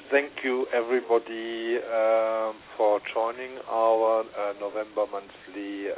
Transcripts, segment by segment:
thank you everybody for joining our November monthly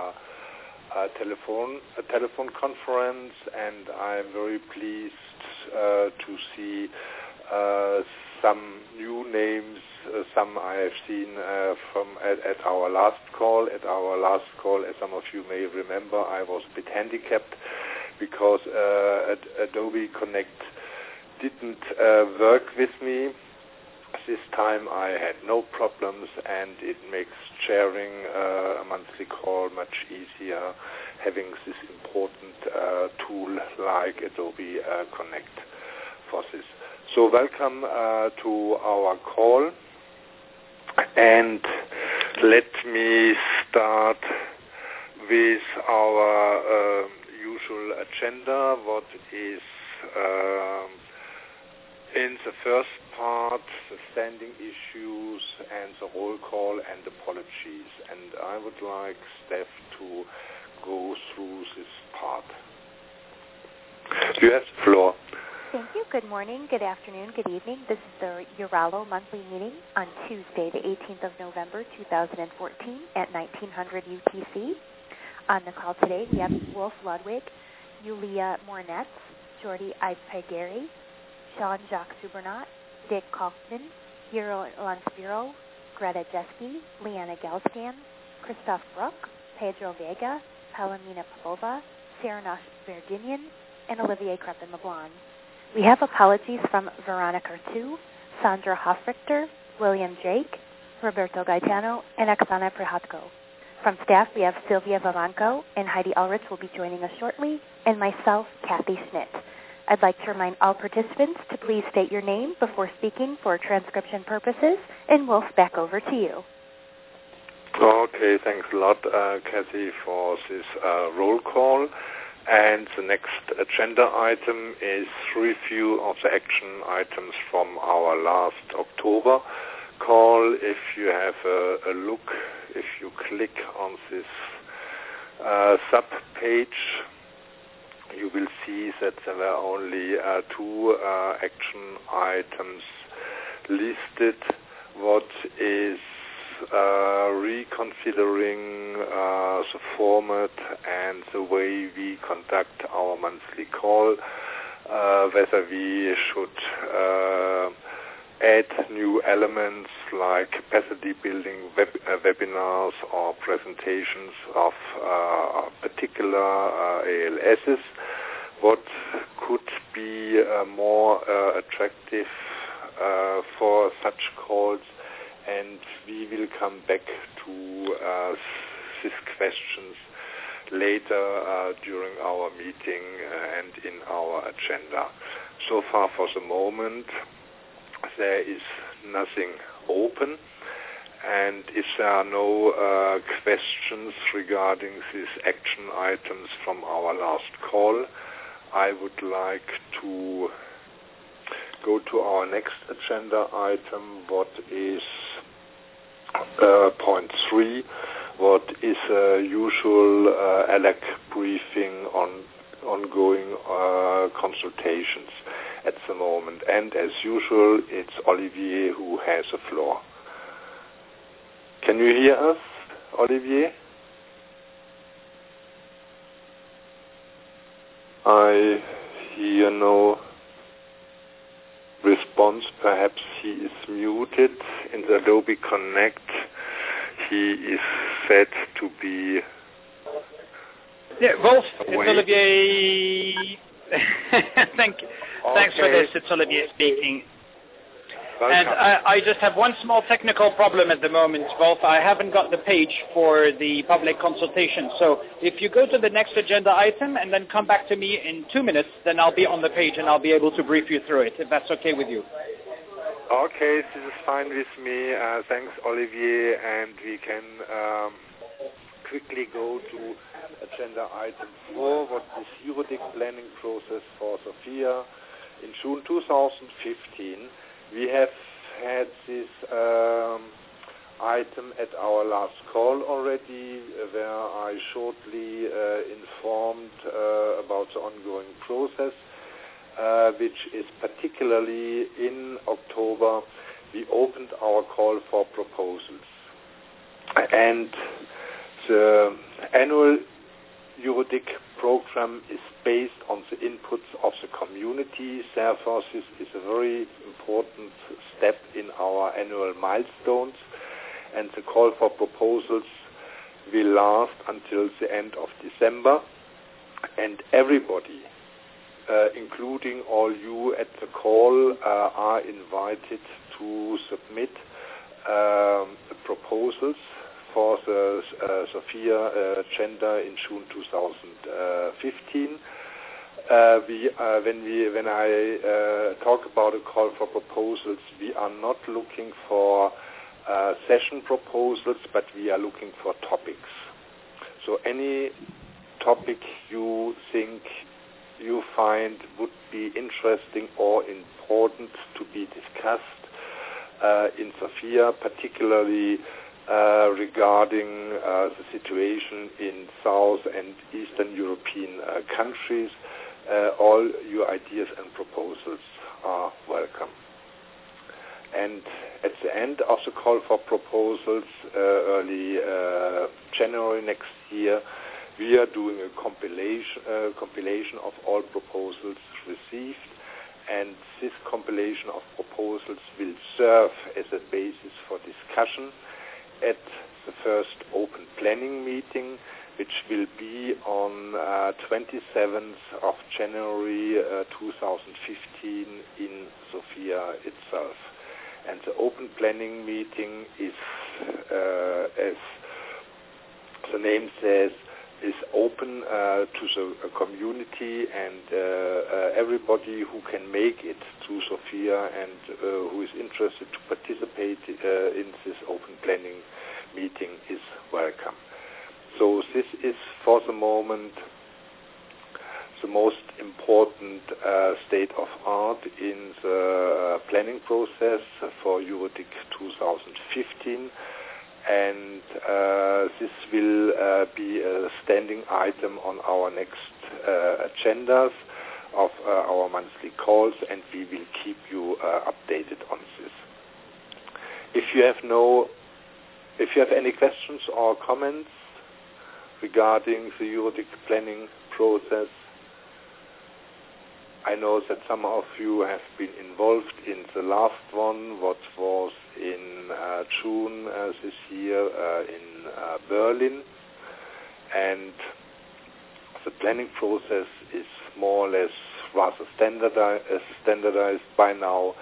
telephone conference, and I'm very pleased to see some new names. Some I have seen at our last call. At our last call, as some of you may remember, I was a bit handicapped because Adobe Connect didn't work with me. This time I had no problems, and it makes sharing a monthly call much easier, having this important tool like Adobe Connect for this. So welcome to our call, and let me start with our usual agenda. What is in the first part, the standing issues and the roll call and apologies. And I would like Steph to go through this part. You have the floor. Thank you. Good morning, good afternoon, good evening. This is the Uralo monthly meeting on Tuesday, the 18th of November, 2014 at 1900 UTC. On the call today, we have Wolf Ludwig, Yulia Mornetz, Jordi Ipageri, Jean-Jacques Subernat, Dick Kaufman, Hiro Lanspiro, Greta Jeske, Leanna Gelskan, Christoph Bruck, Pedro Vega, Palomina Pavlova, Sarah Verdinian, and Olivier Crepin-LeBlanc. We have apologies from Veronica Artu, Sandra Hofrichter, William Jake, Roberto Gaetano, and Oksana Prihatko. From staff, we have Sylvia Vavanko, and Heidi Ulrich will be joining us shortly, and myself, Kathy Schmidt. I'd like to remind all participants to please state your name before speaking for transcription purposes, and Wolf, back over to you. Okay, thanks a lot, Kathy, for this roll call. And the next agenda item is review of the action items from our last October call. If you have a look, if you click on this sub-page, you will see that there were only two action items listed. What is reconsidering the format and the way we conduct our monthly call, whether we should add new elements like capacity building webinars or presentations of particular ALSs. What could be more attractive for such calls, and we will come back to these questions later during our meeting and in our agenda. So far for the moment, there is nothing open, and if there are no questions regarding these action items from our last call, I would like to go to our next agenda item, what is point 3, what is a usual ALAC briefing on ongoing consultations at the moment. And as usual, it's Olivier who has the floor. Can you hear us, Olivier? I hear no response. Perhaps he is muted. In the Adobe Connect, he is said to be... Yeah, Wolf, it's Olivier. Thanks for this. It's Olivier speaking. Welcome. And I just have one small technical problem at the moment, Wolf. I haven't got the page for the public consultation. So if you go to the next agenda item and then come back to me in 2 minutes, then I'll be on the page and I'll be able to brief you through it, if that's okay with you. Okay, this is fine with me. Thanks, Olivier. And we can quickly go to agenda item 4, what is juridic planning process for Sophia. In June 2015, we have had this item at our last call already, where I shortly informed about the ongoing process, which is particularly in October we opened our call for proposals. And the annual EuroDIC program is based on the inputs of the community. Therefore, this is a very important step in our annual milestones. And the call for proposals will last until the end of December. And everybody, including all you at the call, are invited to submit proposals for the Sophia agenda in June 2015. When I talk about a call for proposals, we are not looking for session proposals, but we are looking for topics. So any topic you think you find would be interesting or important to be discussed in Sophia, particularly regarding the situation in South and Eastern European countries, all your ideas and proposals are welcome. And at the end of the call for proposals, early January next year, we are doing a compilation of all proposals received, and this compilation of proposals will serve as a basis for discussion at the first open planning meeting, which will be on 27th of January 2015 in Sofia itself. And the open planning meeting is, as the name says, is open to the community, and everybody who can make it to Sofia and who is interested to participate in this open planning meeting is welcome. So this is, for the moment, the most important state of art in the planning process for EuroDIC 2015. And this will be a standing item on our next agendas of our monthly calls, and we will keep you updated on this. If you have any questions or comments regarding the EuroDIC planning process, I know that some of you have been involved in the last one, what was in June this year in Berlin, and the planning process is more or less rather standardized by now,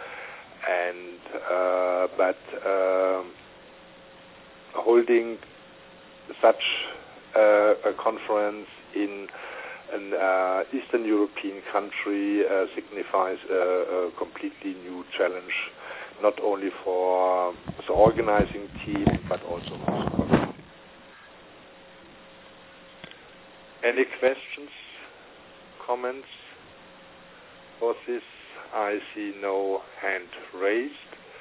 and but holding such a conference in an Eastern European country signifies a completely new challenge, not only for the organizing team, but also for the community. Any questions, comments for this? I see no hand raised.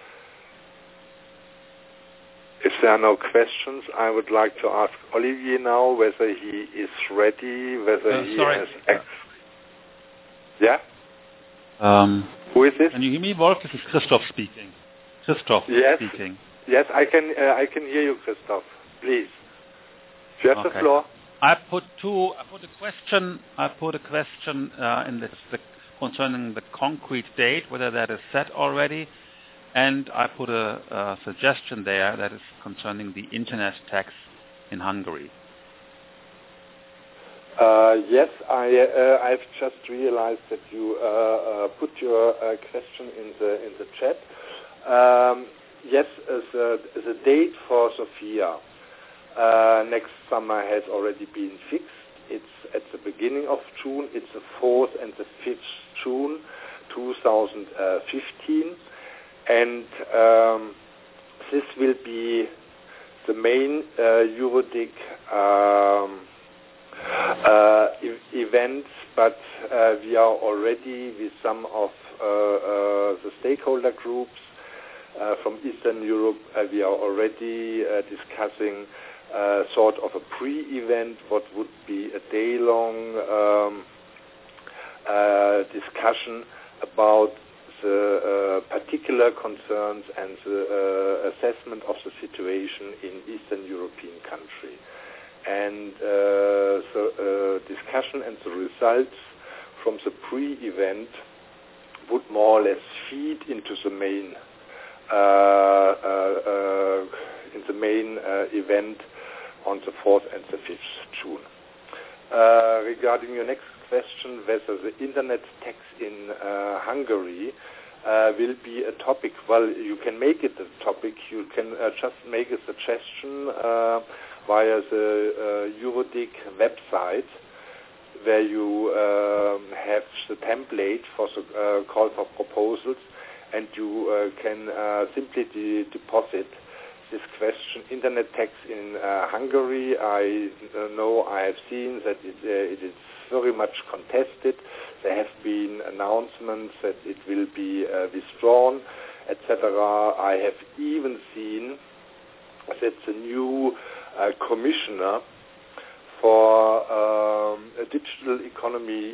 If there are no questions, I would like to ask Olivier now whether he is ready, whether he has... Yeah? Who is this? Can you hear me, Wolf? This is Christoph speaking. Speaking. Yes, I can hear you, Christoph. Please. You have the floor. I put a question in this concerning the concrete date, whether that is set already. And I put a suggestion there that is concerning the internet tax in Hungary. Yes, I've just realized that you put your question in the chat. Yes, the date for Sofia next summer has already been fixed. It's at the beginning of June. It's the 4th and the 5th June 2015. And this will be the main EuroDIC event, but we are already with some of the stakeholder groups from Eastern Europe, we are already discussing sort of a pre-event, what would be a day-long discussion about the particular concerns and the assessment of the situation in Eastern European country. And the discussion and the results from the pre-event would more or less feed into the main event on the 4th and the 5th June. Regarding your next question, whether the internet tax in Hungary will be a topic, well, you can make it a topic. You can just make a suggestion via the Eurodic website, where you have the template for the call for proposals, and you can simply deposit this question, internet tax in Hungary. I know, I have seen that it is very much contested. There have been announcements that it will be withdrawn, etc. I have even seen that the new commissioner for a digital economy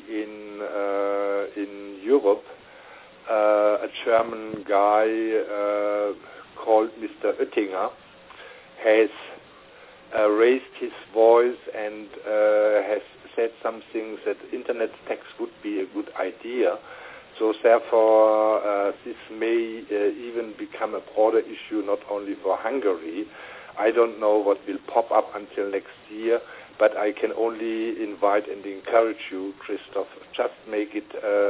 in Europe, a German guy called Mr. Oettinger, has raised his voice and has said something that internet tax would be a good idea. So therefore, this may even become a broader issue, not only for Hungary. I don't know what will pop up until next year, but I can only invite and encourage you, Christoph, just make it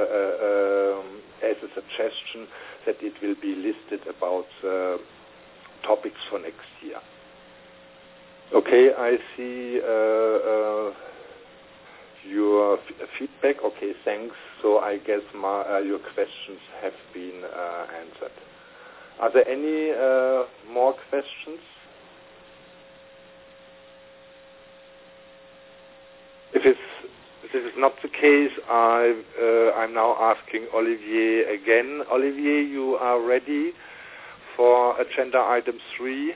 as a suggestion that it will be listed about topics for next year. Okay, I see your feedback. Okay, thanks. So I guess your questions have been answered. Are there any more questions? If this is not the case, I'm now asking Olivier again. Olivier, you are ready for agenda item 3?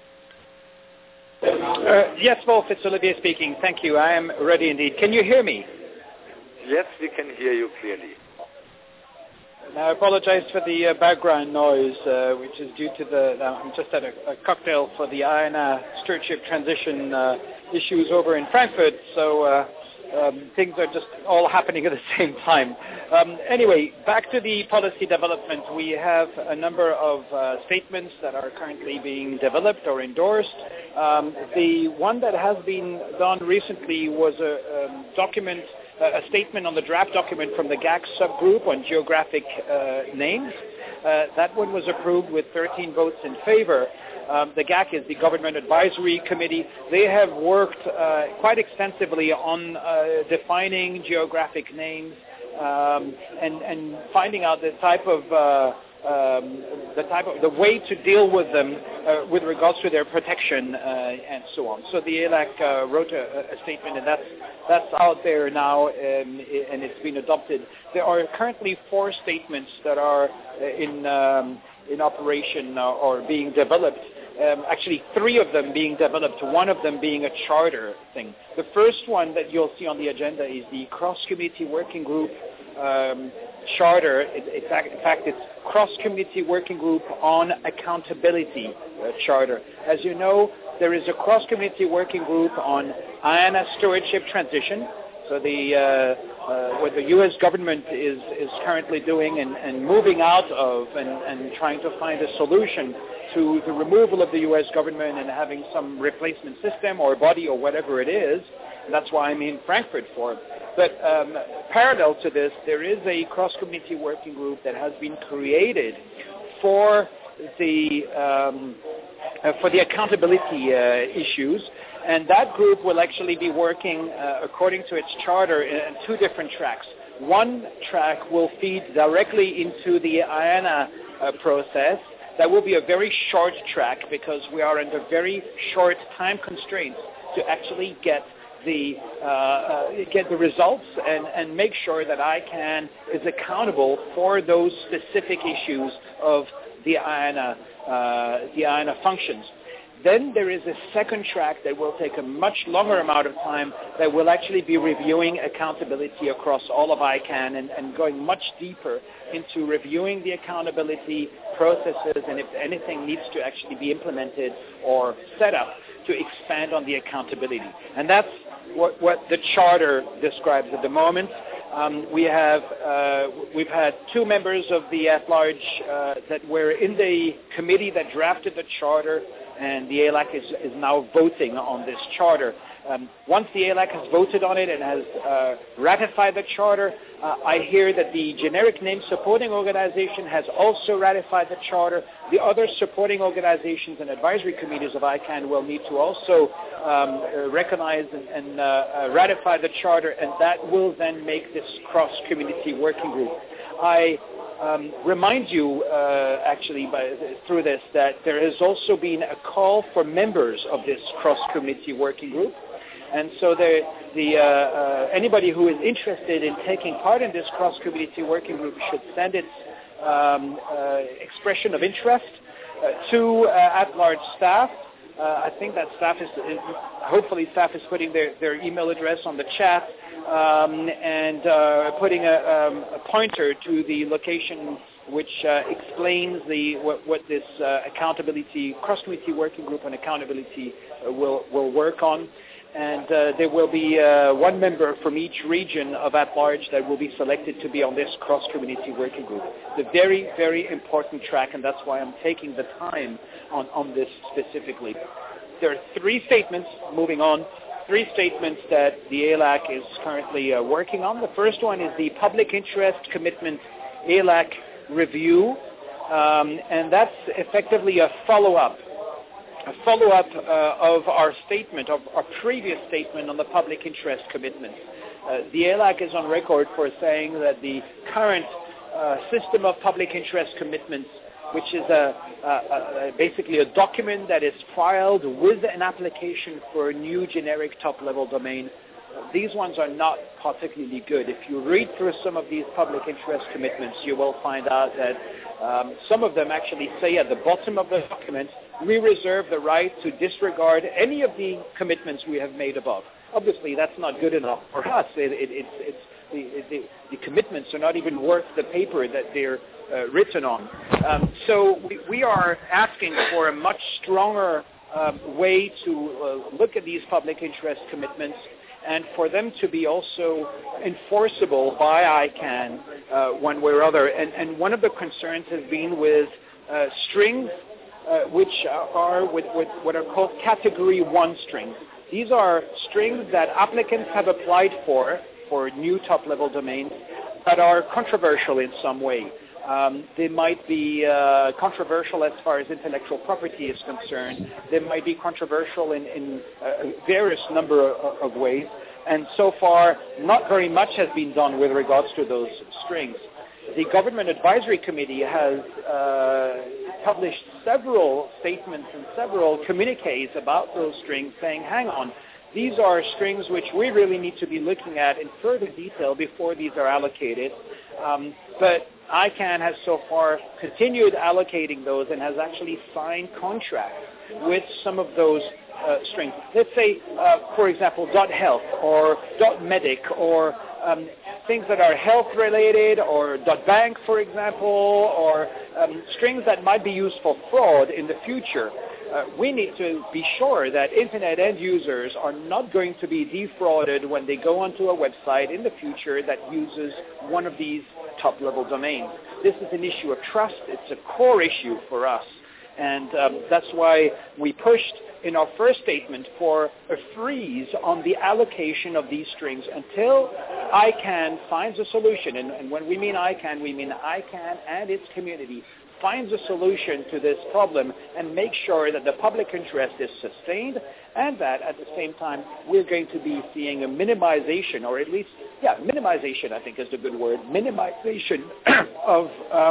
Yes, Wolf, it's Olivier speaking. Thank you. I am ready indeed. Can you hear me? Yes, we can hear you clearly. Now, I apologize for the background noise, which is due to I'm just at a cocktail for the IANA stewardship transition issues over in Frankfurt, so things are just all happening at the same time. Anyway, back to the policy development. We have a number of statements that are currently being developed or endorsed. The one that has been done recently was a statement on the draft document from the GAC subgroup on geographic names. That one was approved with 13 votes in favor. The GAC is the Government Advisory Committee. They have worked quite extensively on defining geographic names and finding out the way to deal with them with regards to their protection and so on. So the ELAC wrote a statement, and that's out there now, and it's been adopted. There are currently 4 statements that are in operation or being developed. Actually, 3 of them being developed, one of them being a charter thing. The first one that you'll see on the agenda is the Cross-Committee Working Group charter. In fact, it's Cross-Committee Working Group on Accountability charter. As you know, there is a Cross-Committee Working Group on IANA stewardship transition. So what the U.S. government is currently doing and moving out of and trying to find a solution to the removal of the U.S. government and having some replacement system or body or whatever it is. And that's why I'm in Frankfurt for it. But parallel to this, there is a cross-committee working group that has been created for the accountability issues. And that group will actually be working according to its charter in 2 different tracks. One track will feed directly into the IANA process. That will be a very short track because we are under very short time constraints to actually get the results and make sure that ICANN is accountable for those specific issues of the IANA functions. Then there is a second track that will take a much longer amount of time that will actually be reviewing accountability across all of ICANN and going much deeper into reviewing the accountability processes and if anything needs to actually be implemented or set up to expand on the accountability. And that's what the charter describes at the moment. We've had two members of the at-large that were in the committee that drafted the charter, and the ALAC is now voting on this charter. Once the ALAC has voted on it and has ratified the charter, I hear that the generic name supporting organization has also ratified the charter. The other supporting organizations and advisory committees of ICANN will need to also recognize and ratify the charter, and that will then make this cross-community working group. I remind you, through this, that there has also been a call for members of this cross-community working group. And so anybody who is interested in taking part in this cross-community working group should send its expression of interest to at-large staff. I think that hopefully staff is putting their email address on the chat and putting a pointer to the location which explains what this accountability, cross-community working group on accountability will work on. And there will be one member from each region of at-large that will be selected to be on this cross-community working group. It's a very, very important track, and that's why I'm taking the time on this specifically. There are three statements, moving on, that the ALAC is currently working on. The first one is the Public Interest Commitment ALAC Review, and that's effectively a follow-up of our statement, of our previous statement on the public interest commitment. The ALAC is on record for saying that the current system of public interest commitments, which is basically a document that is filed with an application for a new generic top-level domain, these ones are not particularly good. If you read through some of these public interest commitments, you will find out that some of them actually say at the bottom of the document, we reserve the right to disregard any of the commitments we have made above. Obviously, that's not good enough for us. The commitments are not even worth the paper that they're written on. So we are asking for a much stronger way to look at these public interest commitments and for them to be also enforceable by ICANN one way or other. And one of the concerns has been with strings which are with what are called Category 1 strings. These are strings that applicants have applied for new top-level domains that are controversial in some way. They might be controversial as far as intellectual property is concerned. They might be controversial in various number of ways. And so far, not very much has been done with regards to those strings. The Government Advisory Committee has published several statements and several communiques about those strings saying, hang on, these are strings which we really need to be looking at in further detail before these are allocated. But ICANN has so far continued allocating those and has actually signed contracts with some of those strings. Let's say, for example, .health or .medic or things that are health-related, or .bank, for example, or strings that might be used for fraud in the future. We need to be sure that Internet end users are not going to be defrauded when they go onto a website in the future that uses one of these top-level domains. This is an issue of trust. It's a core issue for us. And that's why we pushed in our first statement for a freeze on the allocation of these strings until ICANN finds a solution. And when we mean ICANN and its community finds a solution to this problem and make sure that the public interest is sustained and that at the same time we're going to be seeing a minimization, or at least, minimization I think is the good word, minimization of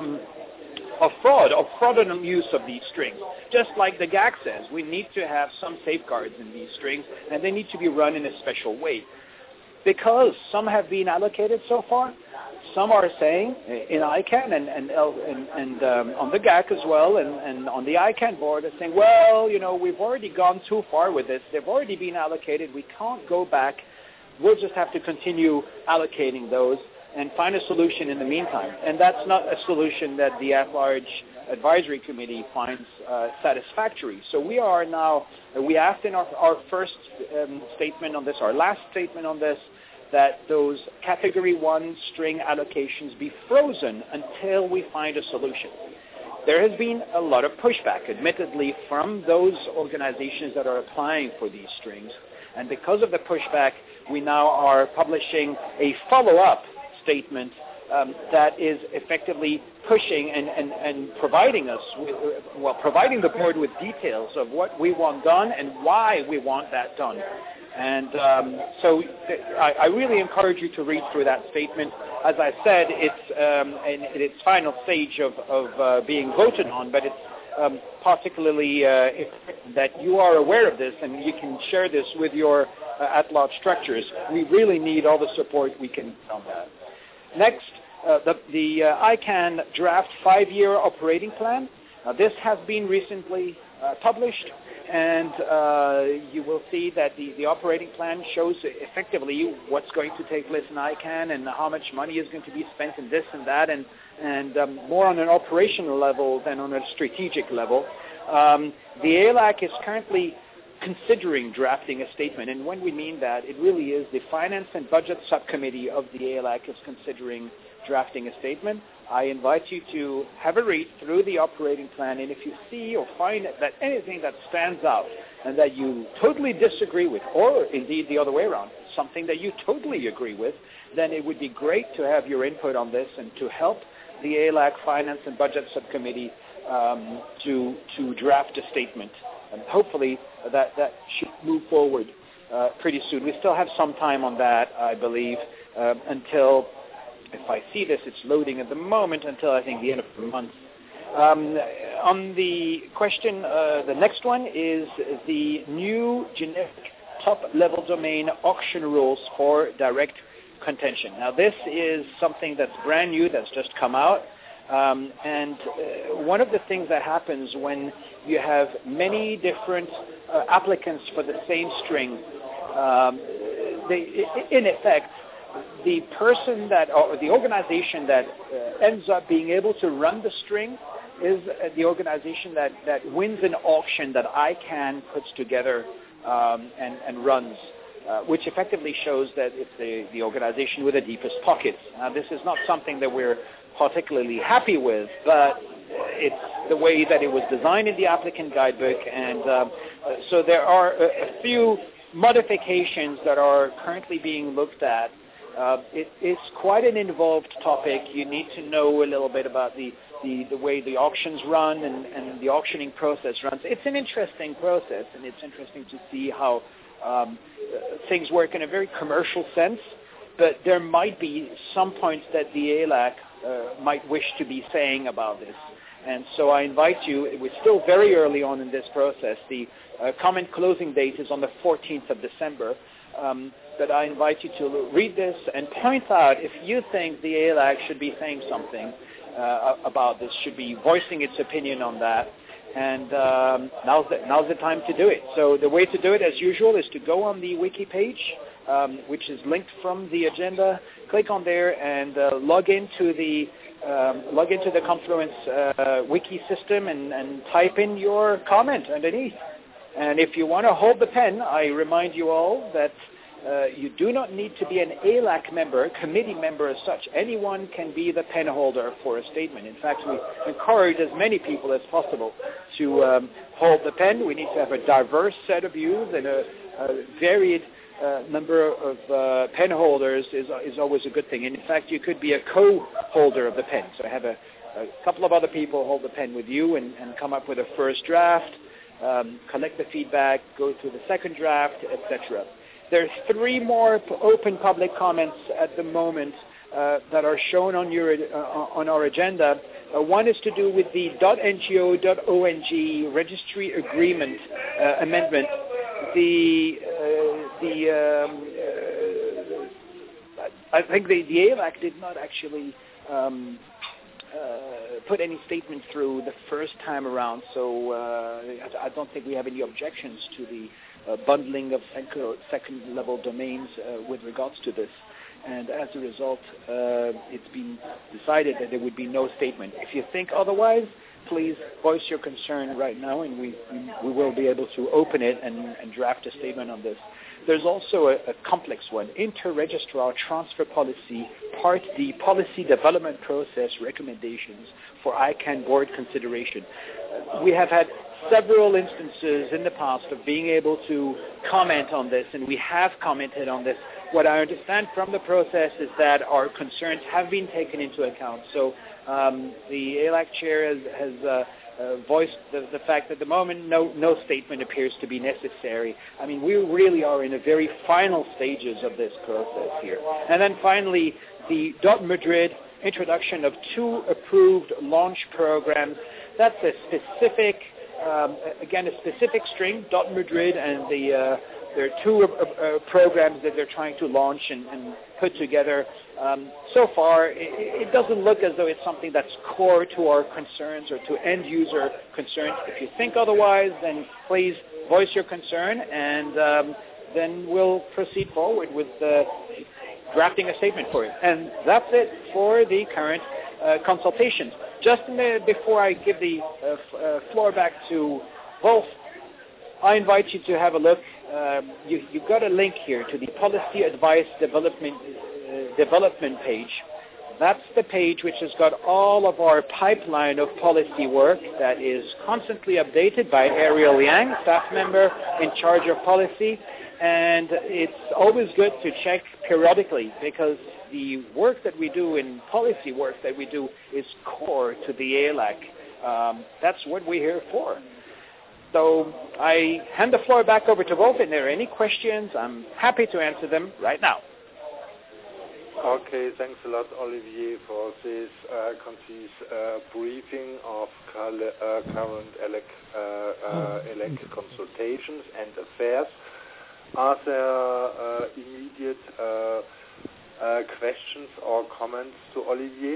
fraud, of fraudulent use of these strings. Just like the GAC says, we need to have some safeguards in these strings and they need to be run in a special way. because some have been allocated so far. Some are saying in ICANN and on the GAC as well, and on the ICANN board are saying, well, we've already gone too far with this. They've already been allocated. We can't go back. We'll just have to continue allocating those and find a solution in the meantime. And that's not a solution that the at-large advisory committee finds satisfactory. So we are now, we asked in our first statement on this, our last statement on this, that those Category 1 string allocations be frozen until we find a solution. There has been a lot of pushback, admittedly, from those organizations that are applying for these strings. And because of the pushback, we now are publishing a follow-up statement that is effectively pushing and providing us with, providing the board with details of what we want done and why we want that done. And so I really encourage you to read through that statement. As I said, it's in its final stage of being voted on, but it's particularly that you are aware of this and you can share this with your at-large structures. We really need all the support we can get on that. Next, the ICANN draft 5-year operating plan. This has been recently published, and you will see that the operating plan shows effectively what's going to take place in ICANN and how much money is going to be spent in this and that, and more on an operational level than on a strategic level. The ALAC is currently considering drafting a statement, and when we mean that, it really is the Finance and Budget Subcommittee of the ALAC is considering drafting a statement. I invite you to have a read through the operating plan, and if you see or find that anything that stands out and that you totally disagree with, or indeed the other way around, something that you totally agree with, then it would be great to have your input on this and to help the ALAC Finance and Budget Subcommittee to draft a statement. And hopefully that should move forward pretty soon. We still have some time on that, I believe, until, if I see this, it's loading at the moment, until I think the end of the month. On the question, the next one is the new generic top-level domain auction rules for direct contention. Now, this is something that's brand new, that's just come out. And one of the things that happens when you have many different applicants for the same string, in effect, the person that, or the organization that ends up being able to run the string is the organization that wins an auction that ICANN puts together and runs, which effectively shows that it's the organization with the deepest pockets. Now, this is not something that we're particularly happy with, but it's the way that it was designed in the applicant guidebook, and so there are a few modifications that are currently being looked at. It's quite an involved topic. You need to know a little bit about the way the auctions run and the auctioning process runs. It's an interesting process, and it's interesting to see how things work in a very commercial sense, but there might be some points that the ALAC might wish to be saying about this. And so I invite you, we're still very early on in this process. The comment closing date is on the 14th of December. But I invite you to read this and point out if you think the ALAC should be saying something about this, should be voicing its opinion on that. And now's the time to do it. So the way to do it, as usual, is to go on the wiki page, which is linked from the agenda. Click on there and log into the Confluence wiki system and type in your comment underneath. And if you want to hold the pen, I remind you all that you do not need to be an ALAC member, committee member as such. Anyone can be the pen holder for a statement. In fact, we encourage as many people as possible to hold the pen. We need to have a diverse set of views, and a varied number of pen holders is always a good thing. And in fact, you could be a co-holder of the pen. So have a couple of other people hold the pen with you and come up with a first draft, collect the feedback, go through the second draft, etc. There's 3 more open public comments at the moment that are shown on our agenda. One is to do with the .ngo.ong registry agreement I think the ALAC did not actually put any statement through the first time around, so I don't think we have any objections to the bundling of second-level domains with regards to this. And as a result, it's been decided that there would be no statement. If you think otherwise, please voice your concern right now, and we will be able to open it and draft a statement on this. There's also a complex one, Inter-Registrar Transfer Policy, Part D, Policy Development Process Recommendations for ICANN Board Consideration. We have had several instances in the past of being able to comment on this, and we have commented on this. What I understand from the process is that our concerns have been taken into account. So the ALAC chair has voiced the fact that at the moment no statement appears to be necessary. I mean, we really are in the very final stages of this process here. And then finally, the .Madrid introduction of 2 approved launch programs. That's a specific, again, a specific string, .Madrid, and there are 2 programs that they're trying to launch and put together. So far, it doesn't look as though it's something that's core to our concerns or to end-user concerns. If you think otherwise, then please voice your concern, and then we'll proceed forward with drafting a statement for it. And that's it for the current consultations. Just before I give the floor back to Wolf, I invite you to have a look. You've got a link here to the Policy Advice Development page. That's the page which has got all of our pipeline of policy work that is constantly updated by Ariel Yang, staff member in charge of policy. And it's always good to check periodically, because the work that we do in policy work that we do is core to the ALAC. That's what we're here for. So I hand the floor back over to Wolf. If there are any questions, I'm happy to answer them right now. Okay, thanks a lot, Olivier, for this concise briefing of current ELEC consultations and affairs. Are there immediate questions or comments to Olivier?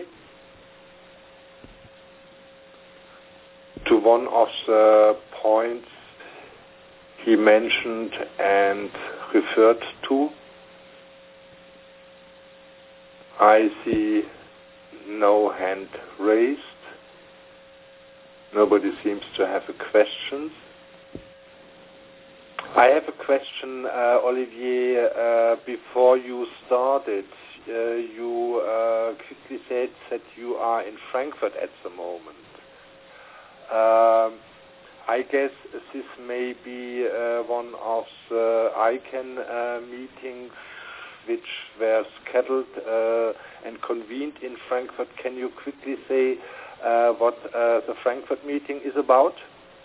To one of the points he mentioned and referred to? I see no hand raised. Nobody seems to have a question. I have a question, Olivier. Before you started, you quickly said that you are in Frankfurt at the moment. I guess this may be one of the ICANN meetings which were scheduled and convened in Frankfurt. Can you quickly say what the Frankfurt meeting is about?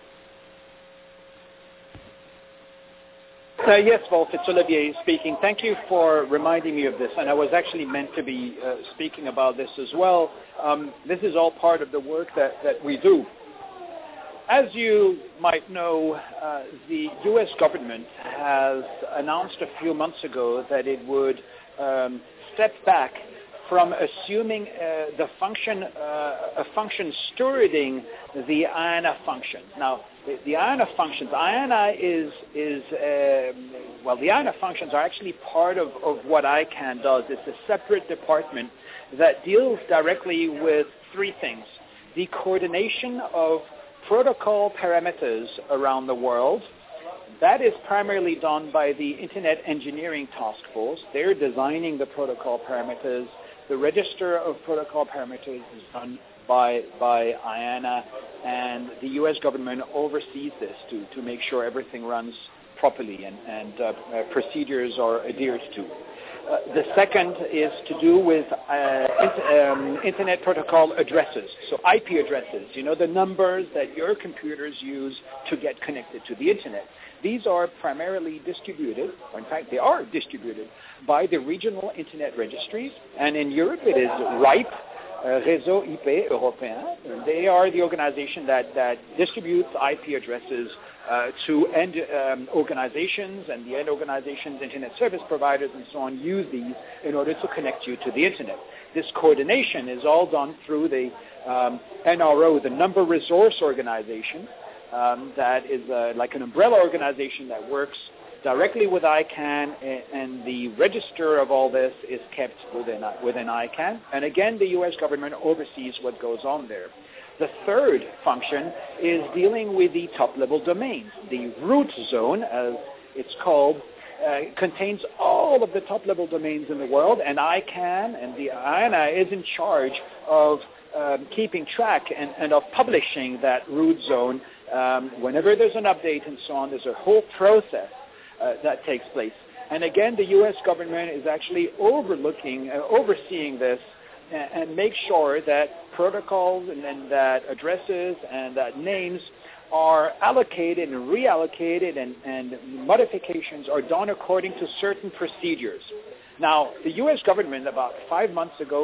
Yes, Wolf, it's Olivier speaking. Thank you for reminding me of this, and I was actually meant to be speaking about this as well. This is all part of the work that we do. As you might know, the U.S. government has announced a few months ago that it would step back from assuming a function stewarding the IANA function. Now, the IANA functions, the IANA functions are actually part of what ICANN does. It's a separate department that deals directly with 3 things: the coordination of protocol parameters around the world. That is primarily done by the Internet Engineering Task Force. They're designing the protocol parameters. The register of protocol parameters is done by IANA, and the U.S. government oversees this to make sure everything runs properly and procedures are adhered to. The second is to do with Internet protocol addresses, so IP addresses, the numbers that your computers use to get connected to the Internet. These are primarily distributed, or in fact they are distributed, by the regional Internet registries, and in Europe it is RIPE, Réseau IP Européen. They are the organization that distributes IP addresses to end organizations, and the end organizations, internet service providers, and so on, use these in order to connect you to the internet. This coordination is all done through the NRO, the Number Resource Organization, that is like an umbrella organization that works directly with ICANN, and the register of all this is kept within ICANN. And again, the U.S. government oversees what goes on there. The third function is dealing with the top-level domains. The root zone, as it's called, contains all of the top-level domains in the world, and ICANN and the IANA is in charge of keeping track and of publishing that root zone. Whenever there's an update and so on, there's a whole process that takes place. And again, the U.S. government is actually overseeing this and make sure that protocols and that addresses and that names are allocated and reallocated, and modifications are done according to certain procedures. Now, the U.S. government about 6 months ago,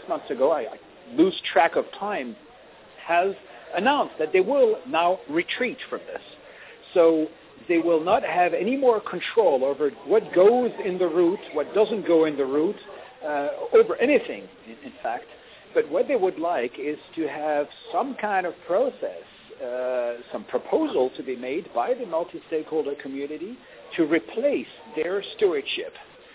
I lose track of time, has announced that they will now retreat from this. So they will not have any more control over what goes in the root, what doesn't go in the root, over anything, in fact. But what they would like is to have some kind of process, some proposal to be made by the multi-stakeholder community to replace their stewardship.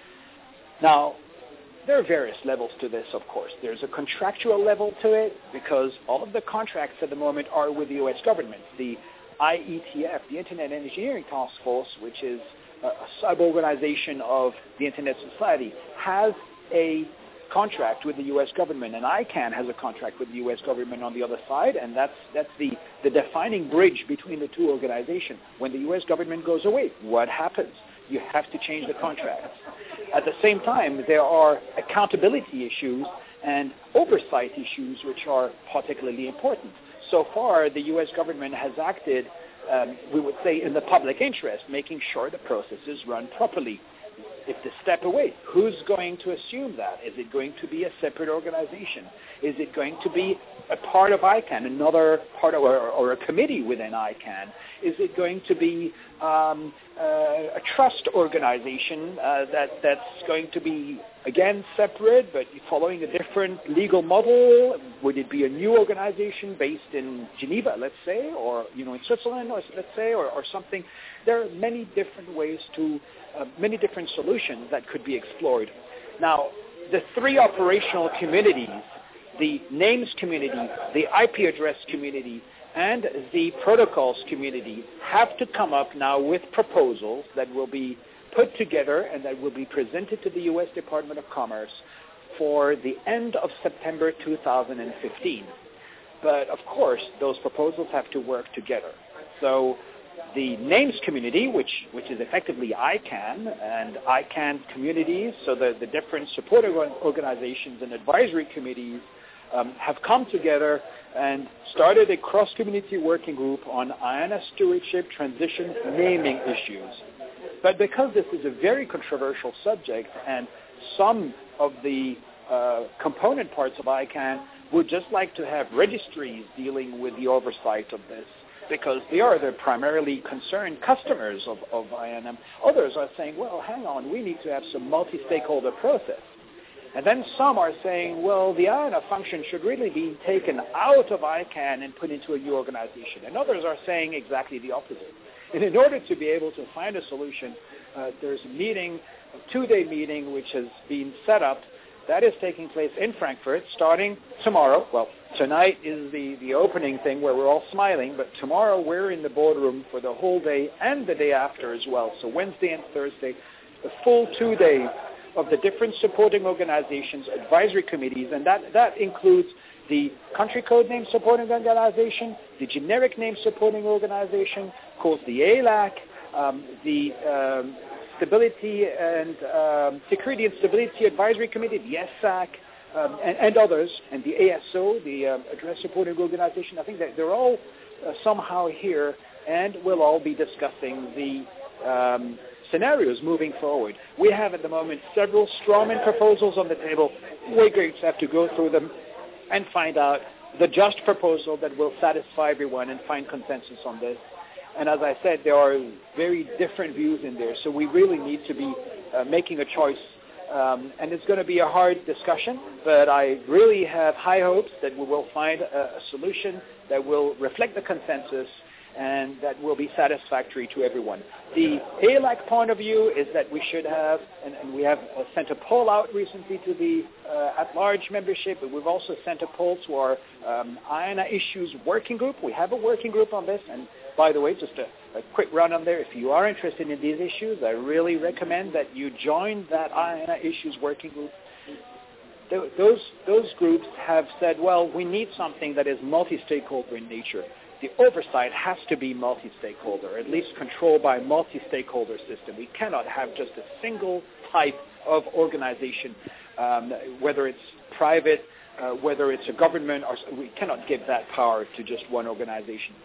Now, there are various levels to this, of course. There's a contractual level to it, because all of the contracts at the moment are with the U.S. government. The IETF, the Internet Engineering Task Force, which is a sub-organization of the Internet Society, has a contract with the U.S. government, and ICANN has a contract with the U.S. government on the other side, and that's the defining bridge between the two organizations. When the U.S. government goes away, what happens? You have to change the contracts. At the same time, there are accountability issues and oversight issues which are particularly important. So far, the U.S. government has acted, we would say, in the public interest, making sure the processes run properly. If they step away, who's going to assume that? Is it going to be a separate organization? Is it going to be a part of ICANN, another part of, or a committee within ICANN? Is it going to be a trust organization that's going to be, again, separate, but following a different legal model? Would it be a new organization based in Geneva, let's say, or in Switzerland, or let's say, or something? There are many different ways to, many different solutions that could be explored. Now, the three operational communities, the names community, the IP address community, and the protocols community, have to come up now with proposals that will be put together and that will be presented to the U.S. Department of Commerce for the end of September 2015. But of course, those proposals have to work together. So the names community, which is effectively ICANN and ICANN communities, so the different support organizations and advisory committees have come together and started a cross-community working group on IANA stewardship transition naming issues. But because this is a very controversial subject, and some of the component parts of ICANN would just like to have registries dealing with the oversight of this, because they are the primarily concerned customers of IANA. Others are saying, well, hang on, we need to have some multi-stakeholder process. And then some are saying, well, the IANA function should really be taken out of ICANN and put into a new organization. And others are saying exactly the opposite. And in order to be able to find a solution, there's a meeting, a two-day meeting, which has been set up. That is taking place in Frankfurt starting tomorrow. Well, tonight is the opening thing where we're all smiling, but tomorrow we're in the boardroom for the whole day and the day after as well. So Wednesday and Thursday, the full 2 days of the different supporting organizations, advisory committees, and that includes the country code name supporting organization, the generic name supporting organization, of course the ALAC, the Stability and Security and Stability Advisory Committee, the ESSAC, and others, and the ASO, the Address Supporting Organization. I think that they're all somehow here, and we'll all be discussing the scenarios moving forward. We have at the moment several strawman proposals on the table. We're going to have to go through them and find out the just proposal that will satisfy everyone and find consensus on this. And as I said, there are very different views in there, so we really need to be making a choice. And it's going to be a hard discussion, but I really have high hopes that we will find a solution that will reflect the consensus and that will be satisfactory to everyone. The ALAC point of view is that we should have, and we have sent a poll out recently to the at-large membership, but we've also sent a poll to our IANA Issues Working Group. We have a working group on this, and by the way, just a quick run on there. If you are interested in these issues, I really recommend that you join that IANA Issues Working Group. Those groups have said, well, we need something that is multi-stakeholder in nature. The oversight has to be multi-stakeholder, at least controlled by a multi-stakeholder system. We cannot have just a single type of organization, whether it's private, whether it's a government, or we cannot give that power to just one organization.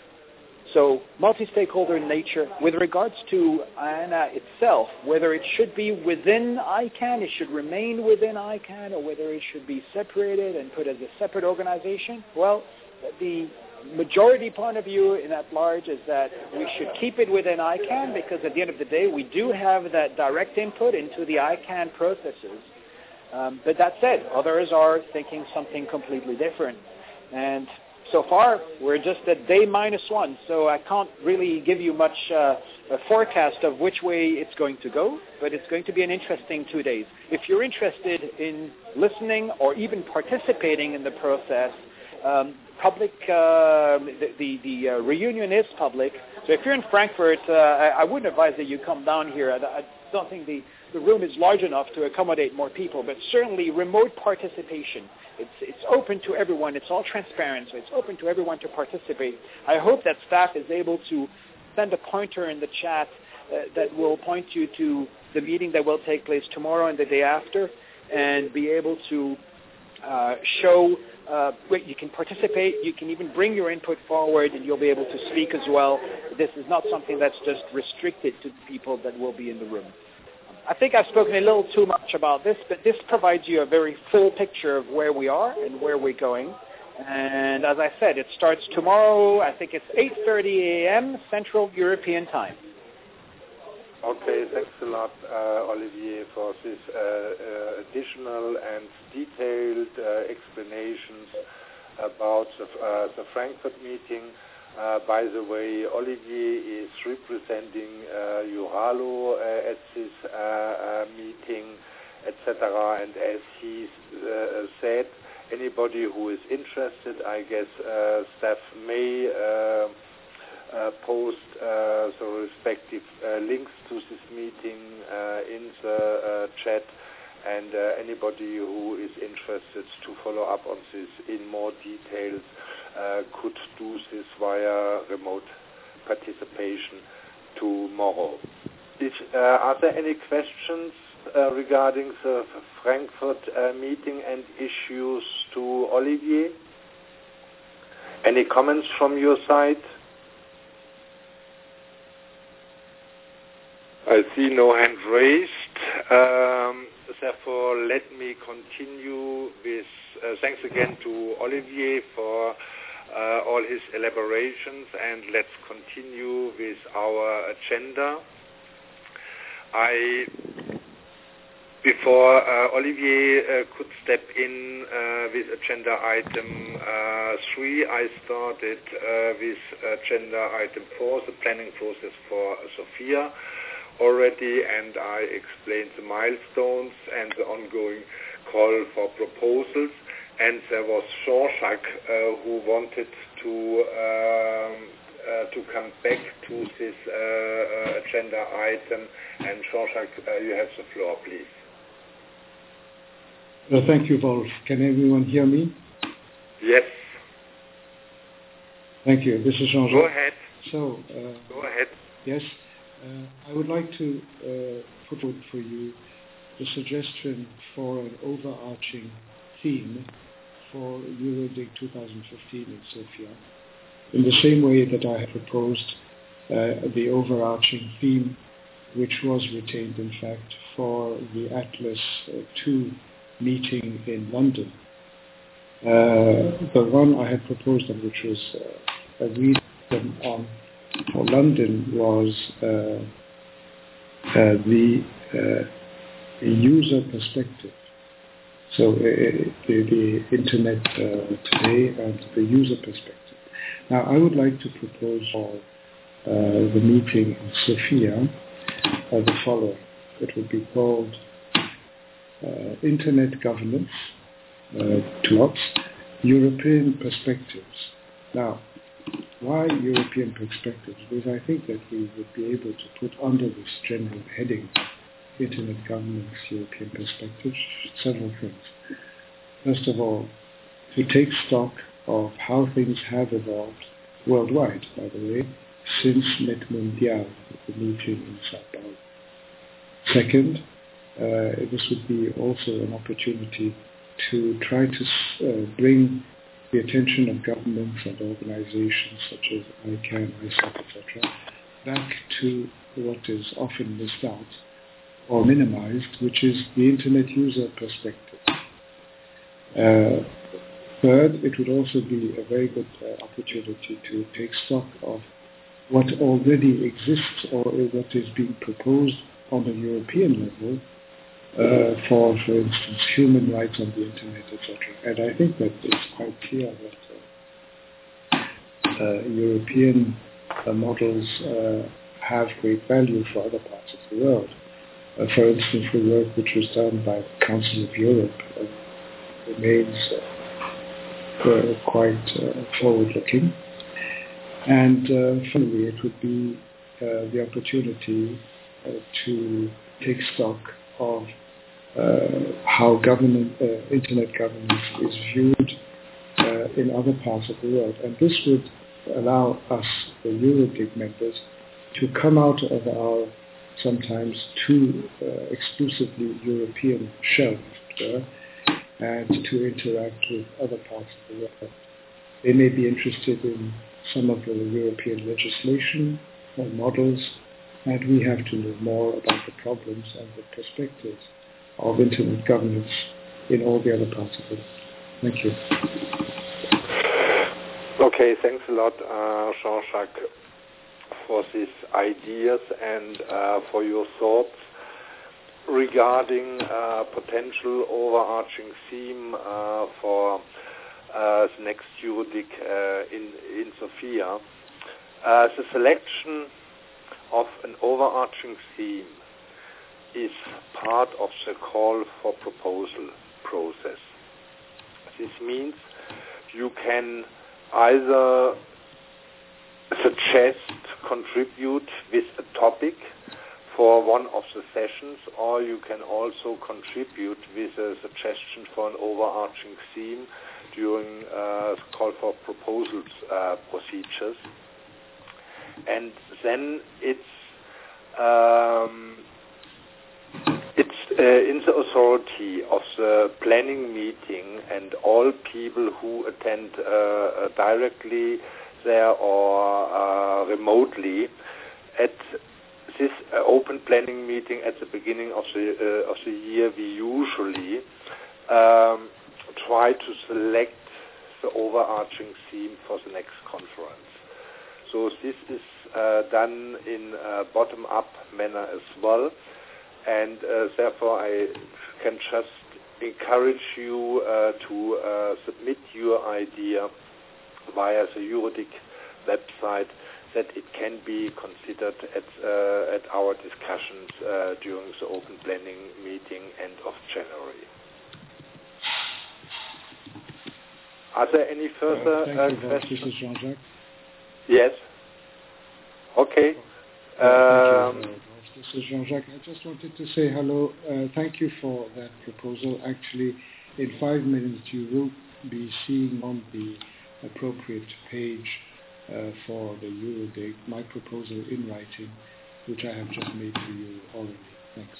So multi-stakeholder in nature. With regards to IANA itself, whether it should be within ICANN, it should remain within ICANN, or whether it should be separated and put as a separate organization, well, the majority point of view in at large is that we should keep it within ICANN, because at the end of the day, we do have that direct input into the ICANN processes. But that said, others are thinking something completely different. And so far, we're just at day -1, so I can't really give you much a forecast of which way it's going to go, but it's going to be an interesting 2 days. If you're interested in listening or even participating in the process, public, the reunion is public. So if you're in Frankfurt, I wouldn't advise that you come down here. I don't think the room is large enough to accommodate more people, but certainly remote participation. It's open to everyone. It's all transparent, so it's open to everyone to participate. I hope that staff is able to send a pointer in the chat that will point you to the meeting that will take place tomorrow and the day after, and be able to show you can participate, you can even bring your input forward, and you'll be able to speak as well. This is not something that's just restricted to the people that will be in the room. I think I've spoken a little too much about this, but this provides you a very full picture of where we are and where we're going. And as I said, it starts tomorrow. I think it's 8:30 a.m. Central European Time. Okay, thanks a lot, Olivier, for this additional and detailed explanations about the Frankfurt meeting. By the way, Olivier is representing Juralo at this meeting, etc. And as he said, anybody who is interested, I guess staff may post the respective links to this meeting in the chat, and anybody who is interested to follow up on this in more details could do this via remote participation tomorrow. Are there any questions regarding the Frankfurt meeting and issues to Olivier? Any comments from your side? I see no hand raised. Therefore, let me continue with thanks again to Olivier for all his elaborations, and let's continue with our agenda. Before Olivier could step in with agenda item 3, I started with agenda item 4, the planning process for Sophia already, and I explained the milestones and the ongoing call for proposals. And there was Jean-Jacques who wanted to come back to this agenda item. And Jean-Jacques, you have the floor, please. Thank you, Wolf. Can everyone hear me? Yes. Thank you. This is Jean-Jacques. Go ahead. So, go ahead. Yes, I would like to put forward for you the suggestion for an overarching theme for EuroDig 2015 in Sofia, in the same way that I have proposed the overarching theme, which was retained, in fact, for the Atlas 2 meeting in London. The one I had proposed and which was agreed on for London was the user perspective. So the Internet today and the user perspective. Now I would like to propose for the meeting in Sofia the following. It would be called Internet Governance, European Perspectives. Now, why European perspectives? Because I think that we would be able to put under this general heading, Internet Governance, European Perspectives, several things. First of all, to take stock of how things have evolved worldwide, by the way, since Net Mundial, the meeting in Sao Paulo. Second, this would be also an opportunity to try to bring the attention of governments and organizations such as ICANN, ISOC, etc., back to what is often missed out or minimized, which is the Internet user perspective. Third, it would also be a very good opportunity to take stock of what already exists or what is being proposed on a European level for instance, human rights on the Internet, etc. And I think that it's quite clear that European models have great value for other parts of the world. For instance, the work which was done by the Council of Europe remains quite forward-looking. And finally, it would be the opportunity to take stock of how Internet governance is viewed in other parts of the world. And this would allow us, the Eurodig members, to come out of our sometimes too exclusively European shell, and to interact with other parts of the world. They may be interested in some of the European legislation or models, and we have to know more about the problems and the perspectives of Internet governance in all the other parts of the world. Thank you. Okay, thanks a lot, Jean-Jacques, for these ideas and for your thoughts regarding potential overarching theme for the next Eurodig in Sofia. The selection of an overarching theme is part of the call for proposal process. This means you can either suggest, contribute with a topic for one of the sessions, or you can also contribute with a suggestion for an overarching theme during call for proposals procedures. And then it's in the authority of the planning meeting and all people who attend directly there or remotely at this open planning meeting at the beginning of the year. We usually try to select the overarching theme for the next conference. So this is done in a bottom-up manner as well, and therefore I can just encourage you to submit your idea via the Eurodig website, that it can be considered at our discussions during the open planning meeting end of January. Are there any further questions? This is Jean-Jacques. Yes. Okay. This is Jean-Jacques. I just wanted to say hello. Thank you for that proposal. Actually, in 5 minutes you will be seeing on the appropriate page for the Eurodig my proposal in writing, which I have just made to you already. Thanks.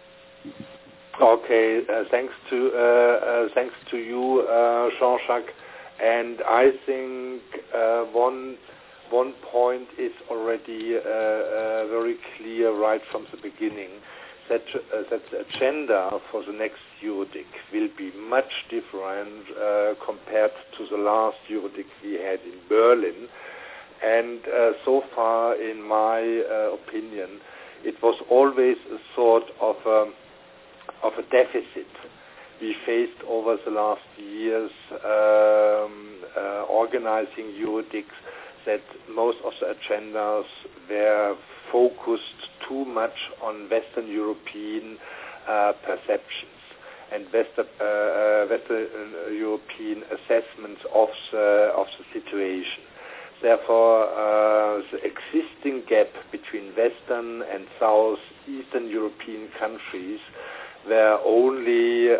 Okay. Thanks to you, Jean-Jacques. And I think one point is already very clear right from the beginning. that the agenda for the next EuroDIC will be much different compared to the last EuroDIC we had in Berlin. And so far, in my opinion, it was always a sort of a deficit we faced over the last years organizing EuroDICs, that most of the agendas were focused too much on Western European perceptions and Western European assessments of the situation. Therefore, the existing gap between Western and South Eastern European countries were only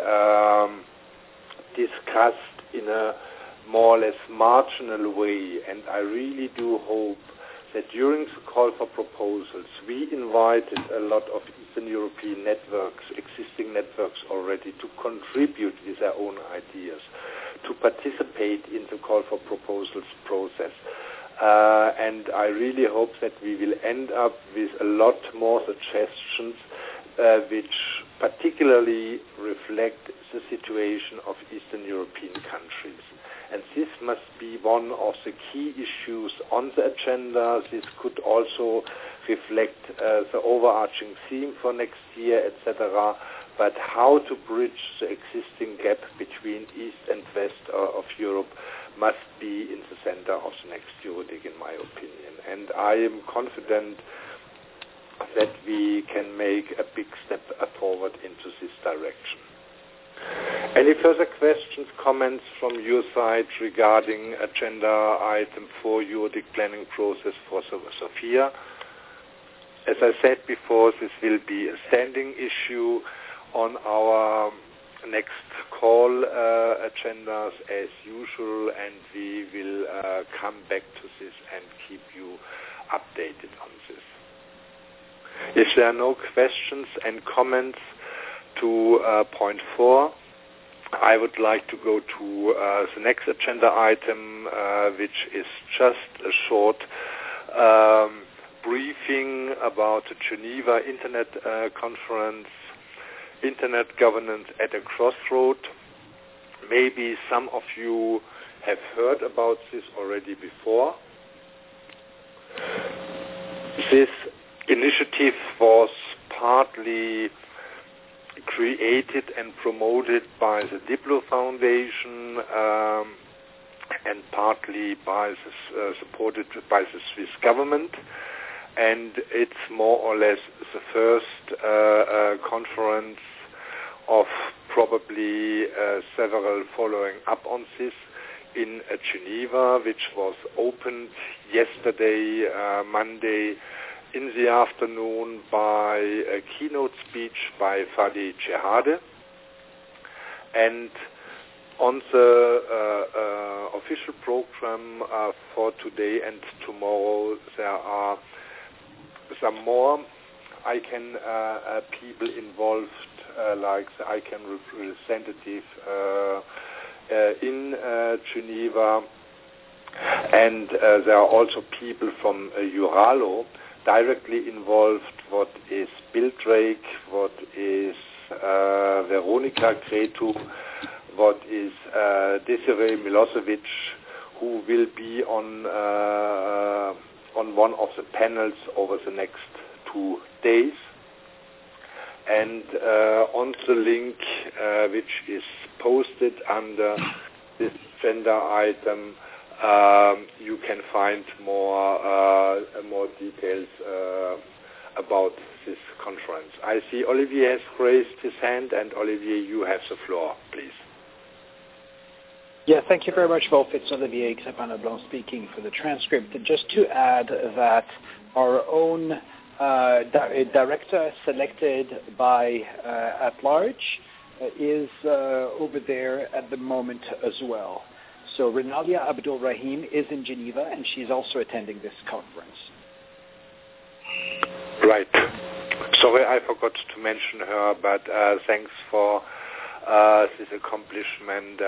discussed in a more or less marginal way, and I really do hope that during the call for proposals we invited a lot of Eastern European networks, existing networks already, to contribute with their own ideas, to participate in the call for proposals process. And I really hope that we will end up with a lot more suggestions which particularly reflect the situation of Eastern European countries. And this must be one of the key issues on the agenda. This could also reflect the overarching theme for next year, etc. But how to bridge the existing gap between East and West of Europe must be in the center of the next EuroDIC, in my opinion. And I am confident that we can make a big step forward into this direction. Any further questions, comments from your side regarding agenda item 4, EuroDIC planning process for Sofia? As I said before, this will be a standing issue on our next call agendas as usual, and we will come back to this and keep you updated on this. If there are no questions and comments to point 4, I would like to go to the next agenda item, which is just a short briefing about the Geneva Internet Conference, Internet Governance at a Crossroad. Maybe some of you have heard about this already before. This initiative was partly created and promoted by the Diplo Foundation and partly supported by the Swiss government. And it's more or less the first conference of probably several following up on this in Geneva, which was opened yesterday, Monday, in the afternoon by a keynote speech by Fadi Chehade. And on the official program for today and tomorrow, there are some more ICANN people involved, like the ICANN representative in Geneva, and there are also people from Euralo directly involved. What is Bill Drake, what is Veronika Cretu, what is Desiree Milosevic, who will be on one of the panels over the next 2 days. And on the link which is posted under this agenda item, you can find more details about this conference. I see Olivier has raised his hand, and Olivier, you have the floor, please. Yeah, thank you very much, Wolf. It's Olivier Crépin-Leblanc speaking for the transcript. Just to add that our own director selected by at large is over there at the moment as well. So Renalia Abdul Rahim is in Geneva, and she's also attending this conference. Right. Sorry, I forgot to mention her, but thanks for this accomplishment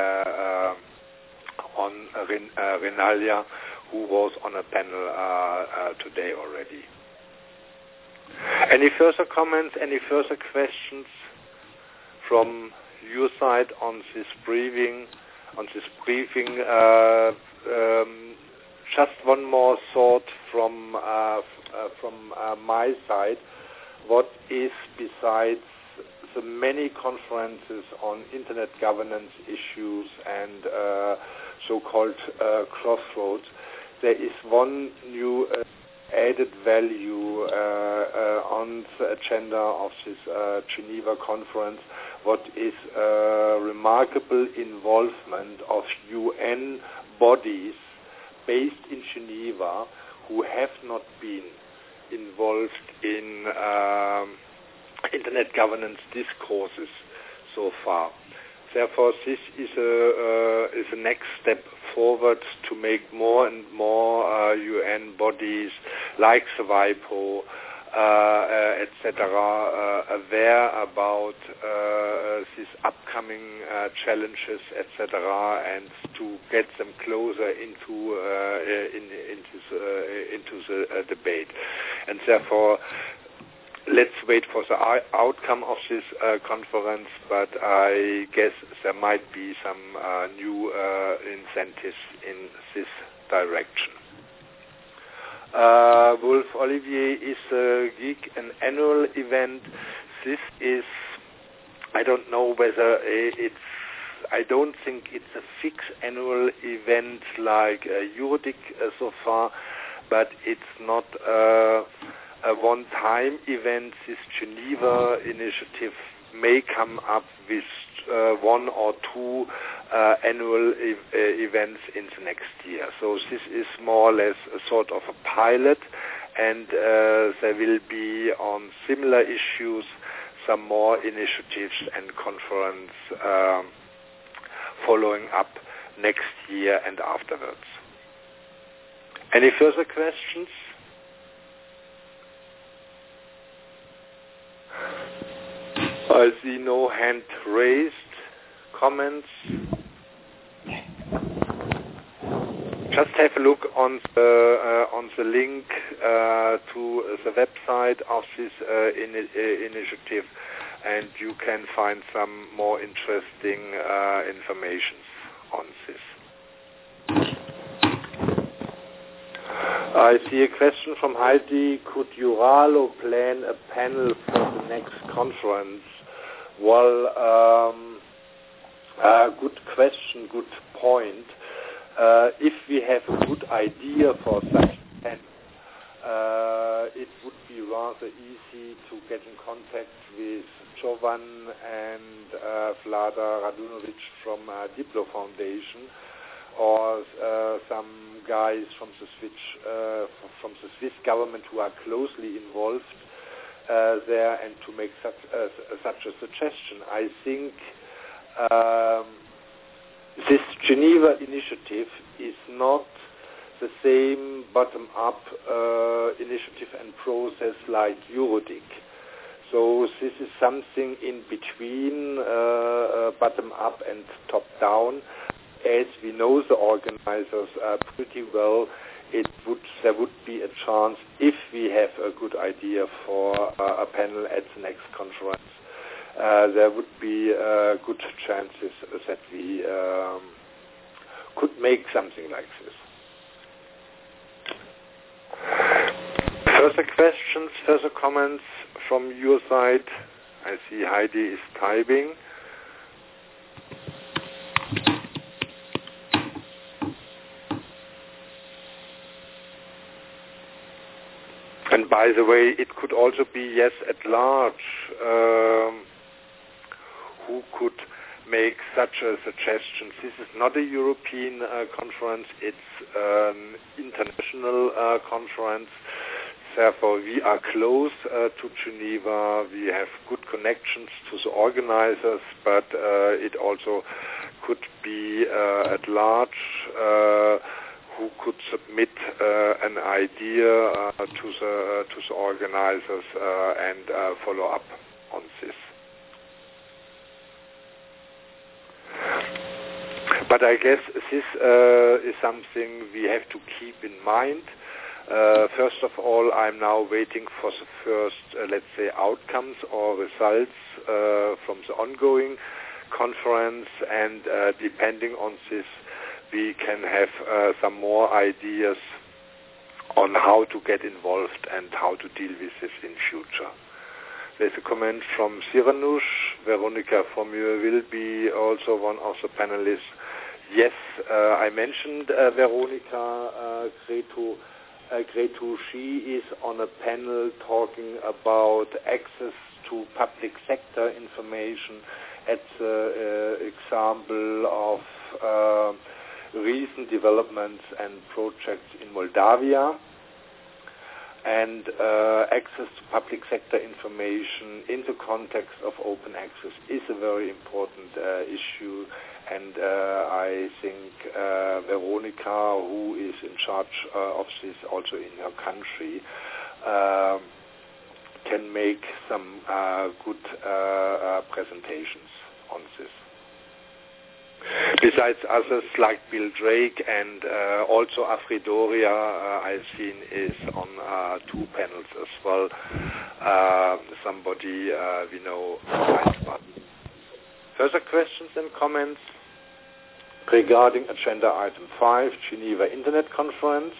on Renalia, who was on a panel today already. Any further comments, any further questions from your side on this briefing? Just one more thought from my side. What is, besides the many conferences on internet governance issues and so-called crossroads, there is one new added value on the agenda of this Geneva conference. What is remarkable involvement of UN bodies based in Geneva who have not been involved in internet governance discourses so far. Therefore, this is a next step forward to make more and more UN bodies like the WIPO, etc., aware about these upcoming challenges, etc., and to get them closer into the debate. And therefore, let's wait for the outcome of this conference, but I guess there might be some new incentives in this direction. Wolf Olivier is a GEEK, an annual event. This is, I don't know whether I don't think it's a fixed annual event like Eurodic so far, but it's not a one-time event. This Geneva initiative may come up with one or two annual events in the next year. So this is more or less a sort of a pilot, and there will be on similar issues some more initiatives and conference following up next year and afterwards. Any further questions? I see no hand raised. Comments? Just have a look on the link to the website of this initiative, and you can find some more interesting information on this. I see a question from Heidi. Could Uralo plan a panel for the next conference? Well, good question, good point. If we have a good idea for such a panel, it would be rather easy to get in contact with Jovan and Vlada Radunovic from Diplo Foundation, or some guys from the Swiss government who are closely involved there, and to make such a suggestion. I think this Geneva initiative is not the same bottom-up initiative and process like Eurodic. So this is something in between bottom-up and top-down. As we know the organizers pretty well, there would be a chance, if we have a good idea for a panel at the next conference, there would be good chances that we could make something like this. Further questions, further comments from your side? I see Heidi is typing. And by the way, it could also be, yes, at large, who could make such a suggestion. This is not a European conference, it's an international conference. Therefore, we are close to Geneva. We have good connections to the organizers, but it also could be at large who could submit an idea to the organizers and follow up on this. But I guess this is something we have to keep in mind. First of all, I'm now waiting for the first, let's say, outcomes or results from the ongoing conference, and depending on this, we can have some more ideas on how to get involved and how to deal with this in future. There's a comment from Siranush. Veronika Formieu will be also one of the panelists. Yes, I mentioned Veronika Cretu. She is on a panel talking about access to public sector information at the example of recent developments and projects in Moldavia. And access to public sector information in the context of open access is a very important issue, and I think Veronika, who is in charge of this also in her country, can make some good presentations on this. Besides others like Bill Drake and also Afridoria, I've seen is on 2 panels as well. Somebody we know. Further questions and comments regarding agenda item 5, Geneva Internet Conference?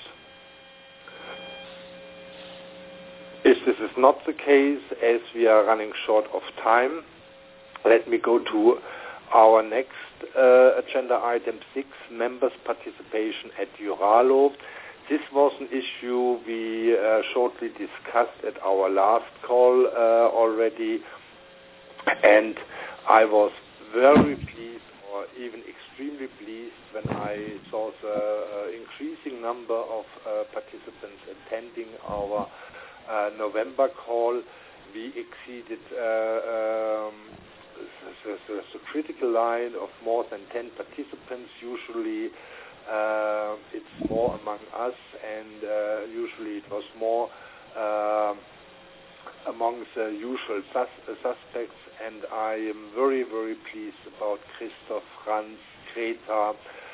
If this is not the case, as we are running short of time, let me go to our next agenda item 6, members' participation at Euralu. This was an issue we shortly discussed at our last call already, and I was very pleased, or even extremely pleased, when I saw the increasing number of participants attending our November call. We exceeded the critical line of more than 10 participants. Usually it's more among us, and usually it was more among the usual suspects, and I am very, very pleased about Christoph, Franz, Greta,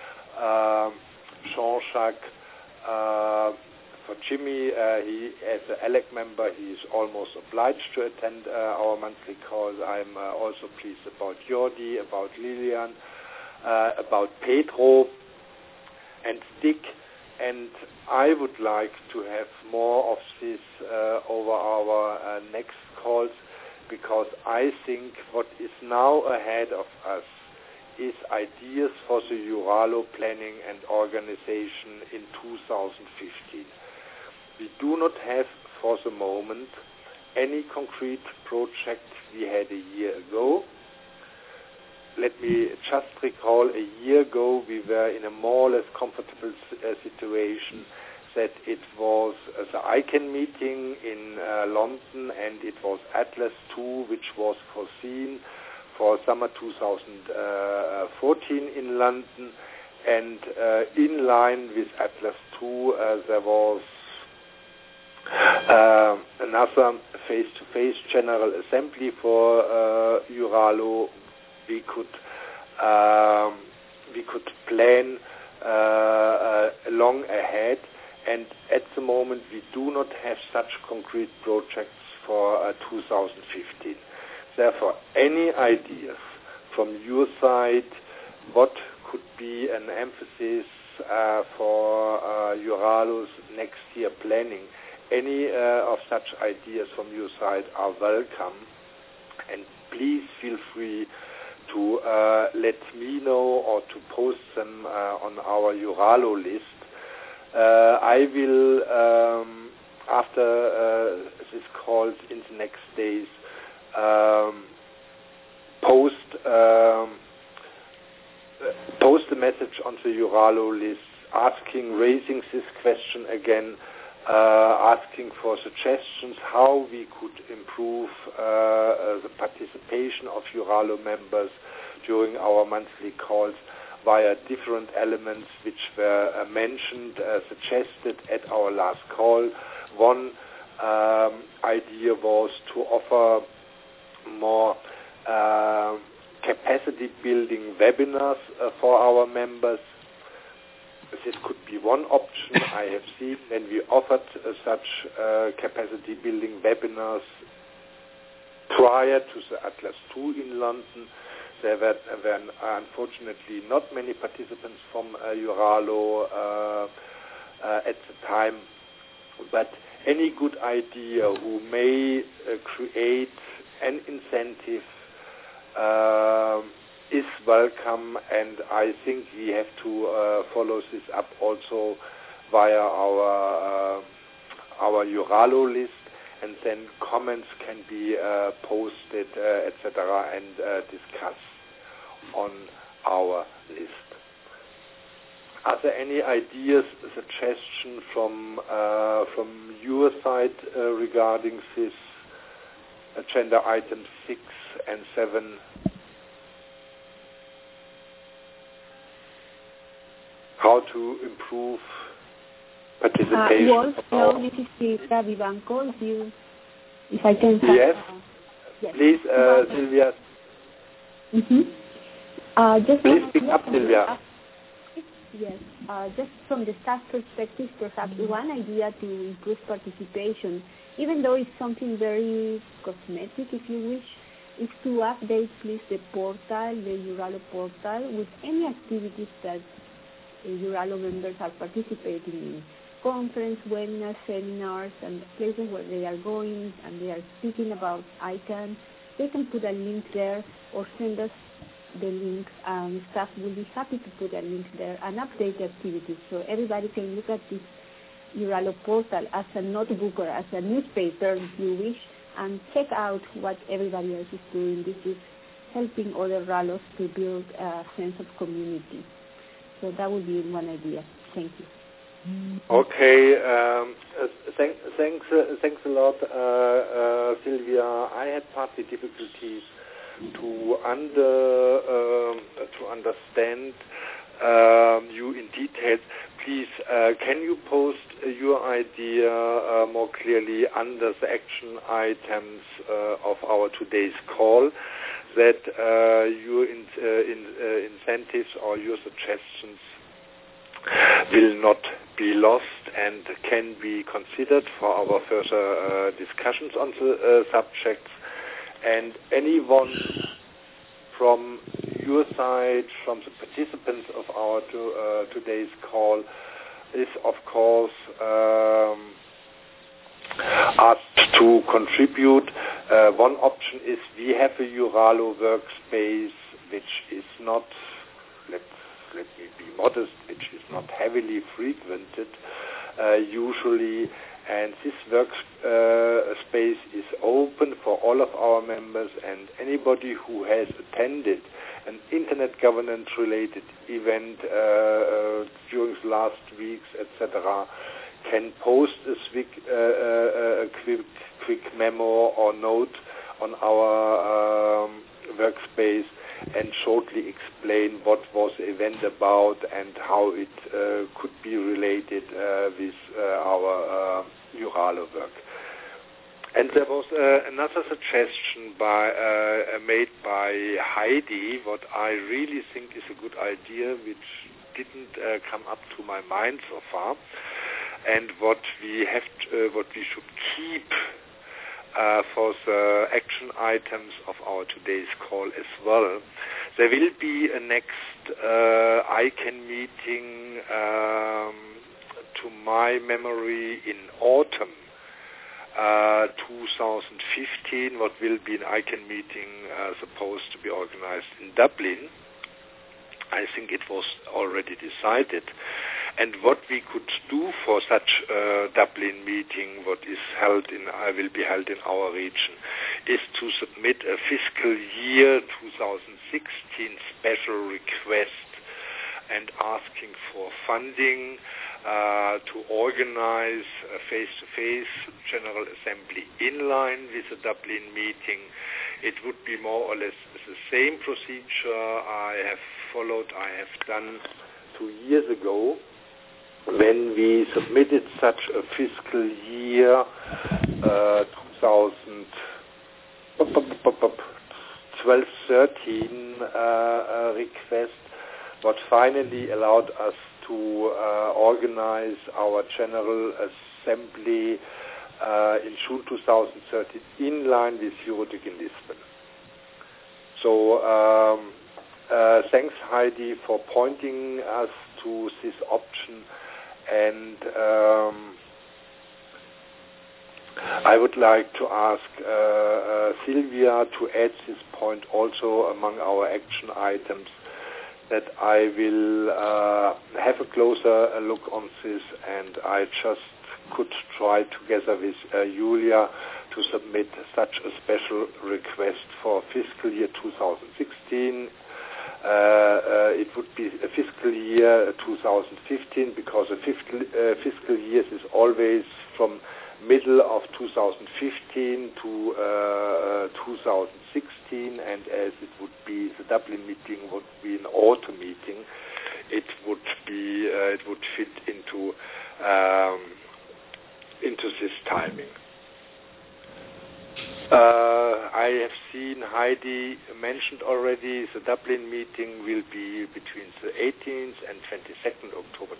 Jean-Jacques. For Jimmy, he, as an ALEC member, he is almost obliged to attend our monthly calls. I'm also pleased about Jordi, about Lilian, about Pedro and Dick, and I would like to have more of this over our next calls, because I think what is now ahead of us is ideas for the Euralu planning and organization in 2015. We do not have, for the moment, any concrete project we had a year ago. Let me just recall, a year ago we were in a more or less comfortable situation, that it was the ICANN meeting in London, and it was Atlas 2, which was foreseen for summer 2014 in London, and in line with Atlas 2 there was another face-to-face General Assembly for Euralu. We could plan long ahead, and at the moment we do not have such concrete projects for 2015. Therefore, any ideas from your side, what could be an emphasis for Euralu's next year planning, any of such ideas from your side are welcome, and please feel free to let me know or to post them on our Euralu list. I will, after this call in the next days, post a message on the Euralu list raising this question again, asking for suggestions how we could improve the participation of Euralu members during our monthly calls via different elements which were mentioned, suggested at our last call. One idea was to offer more capacity building webinars for our members. this could be one option. I have seen when we offered such capacity building webinars prior to the Atlas II in London. There were unfortunately not many participants from Euraalo at the time, but any good idea who may create an incentive is welcome, and I think we have to follow this up also via our Euraalo list, and then comments can be posted, etc., and discussed on our list. Are there any ideas, suggestions from your side regarding this agenda items 6 and 7? How to improve participation? Wolf, hello, this is Silvia Vivanco. If I can have, yes. Yes, please, Silvia. Please speak up, Silvia. Yes, just from the staff perspective, perhaps one idea to improve participation, even though it's something very cosmetic, if you wish, is to update, please, the portal, the Euraalo portal, with any activities that Euraalo members are participating in. Conference, webinars, seminars, and places where they are going and they are speaking about ICANN. They can put a link there or send us the links, and staff will be happy to put a link there and update the activities so everybody can look at this Euraalo portal as a notebook or as a newspaper, if you wish, and check out what everybody else is doing. This is helping other Euralos to build a sense of community. So that would be one idea. Thank you. Okay, thanks a lot, Silvia. I had partly difficulties to understand you in detail. Please, can you post your idea more clearly under the action items of our today's call, that your incentives or your suggestions will not be lost and can be considered for our further discussions on the subjects. And anyone from your side, from the participants of our today's call, is of course asked to contribute. One option is we have a Euraalo workspace which is not, let me be modest, which is not heavily frequented usually, and this workspace is open for all of our members, and anybody who has attended an Internet governance related event during the last weeks, etc., can post a quick memo or note on our workspace and shortly explain what was the event about and how it could be related with our Euraalo work. And there was another suggestion made by Heidi, what I really think is a good idea, which didn't come up to my mind so far, and what we should keep for the action items of our today's call as well. There will be a next ICANN meeting, to my memory, in autumn 2015, what will be an ICANN meeting supposed to be organized in Dublin. I think it was already decided. And what we could do for such a Dublin meeting, what is will be held in our region, is to submit a fiscal year 2016 special request and asking for funding to organize a face-to-face General Assembly in line with the Dublin meeting. It would be more or less the same procedure I have done 2 years ago, when we submitted such a fiscal year 2012-13 request, what finally allowed us to organize our General Assembly in June 2013 in line with Eurodic in Lisbon. So thanks, Heidi, for pointing us to this option, and I would like to ask Sylvia to add this point also among our action items, that I will have a closer look on this, and I just could try together with Julia to submit such a special request for fiscal year 2016. It would be a fiscal year 2015, because a fiscal year is always from middle of 2015 to 2016, and as it would be, the Dublin meeting would be an autumn meeting, it would fit into this timing. I have seen Heidi mentioned already, the Dublin meeting will be between the 18th and 22nd October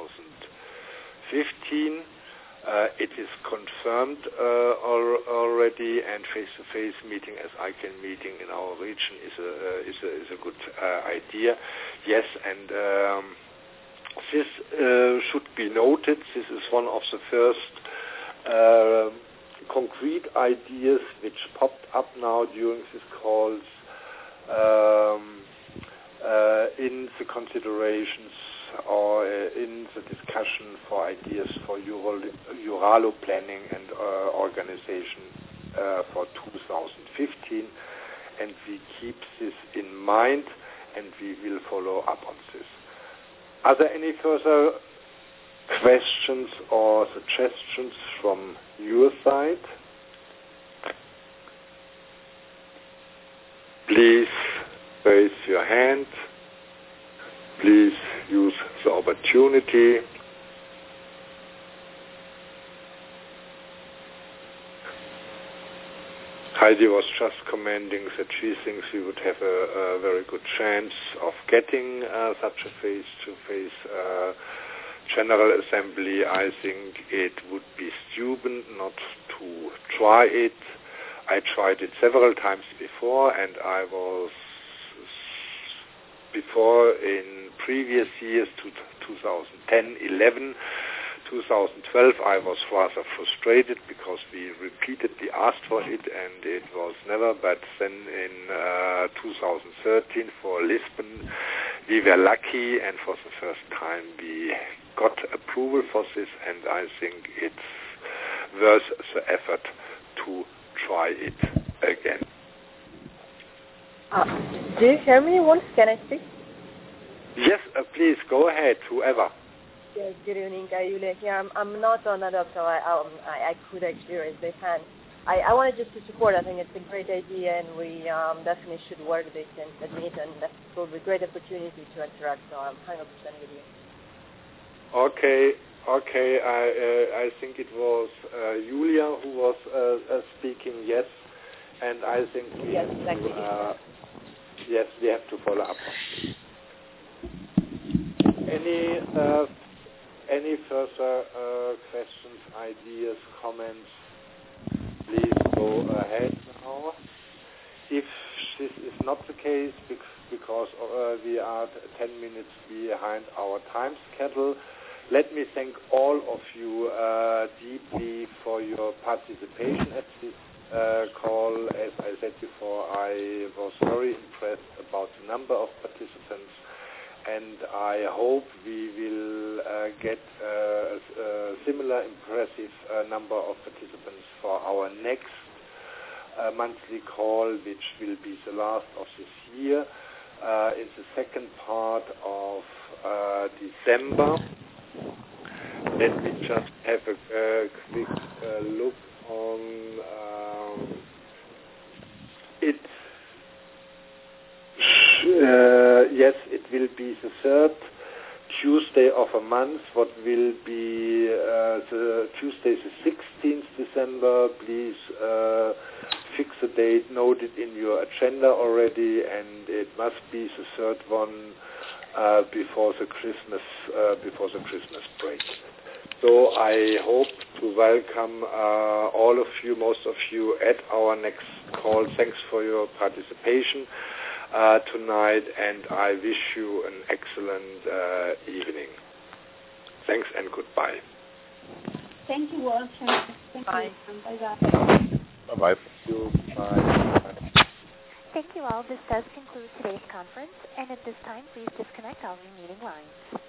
2015. It is confirmed already, and face-to-face meeting as ICANN meeting in our region is a good idea. Yes, and this should be noted. This is one of the first concrete ideas which popped up now during these calls in the considerations or in the discussion for ideas for Euralo planning and organization for 2015, and we keep this in mind, and we will follow up on this. Are there any further questions or suggestions from your side? Please raise your hand. Please use the opportunity. Heidi was just commenting that she thinks we would have a very good chance of getting such a face-to-face General Assembly. I think it would be stupid not to try it. I tried it several times before, and I was before in previous years, 2010, 11, 2012, I was rather frustrated because we repeatedly asked for it and it was never, but then in 2013 for Lisbon, we were lucky, and for the first time we got approval for this, and I think it's worth the effort to try it again. Do you hear me, Wolf? Can I speak? Yes, please, go ahead, whoever. Yes, good evening, Julia here. I'm not on Adobe, so I could actually raise my hand. I wanted just to support. I think it's a great idea, and we definitely should work this and admit, and that will be a great opportunity to interact, so I'm 100% with you. Okay. I think it was Julia who was speaking, yes, and I think we yes, exactly. Yes, we have to follow up. Any further questions, ideas, comments? Please go ahead now. If this is not the case, because we are 10 minutes behind our time schedule, let me thank all of you deeply for your participation at this call. As I said before, I was very impressed about the number of participants, and I hope we will get a similar impressive number of participants for our next monthly call, which will be the last of this year, in the second part of December. Let me just have a quick look on it. Yes, it will be the third Tuesday of a month. What will be the Tuesday, the 16th December? Please fix a date, note it in your agenda already, and it must be the third one before the Christmas break. So I hope to welcome all of you, most of you, at our next call. Thanks for your participation tonight, and I wish you an excellent evening. Thanks and goodbye. Thank you, Walter. Thank Bye. you. Bye-bye. Bye-bye. Thank you. Bye. Thank you all. This does conclude today's conference, and at this time, please disconnect all remaining lines.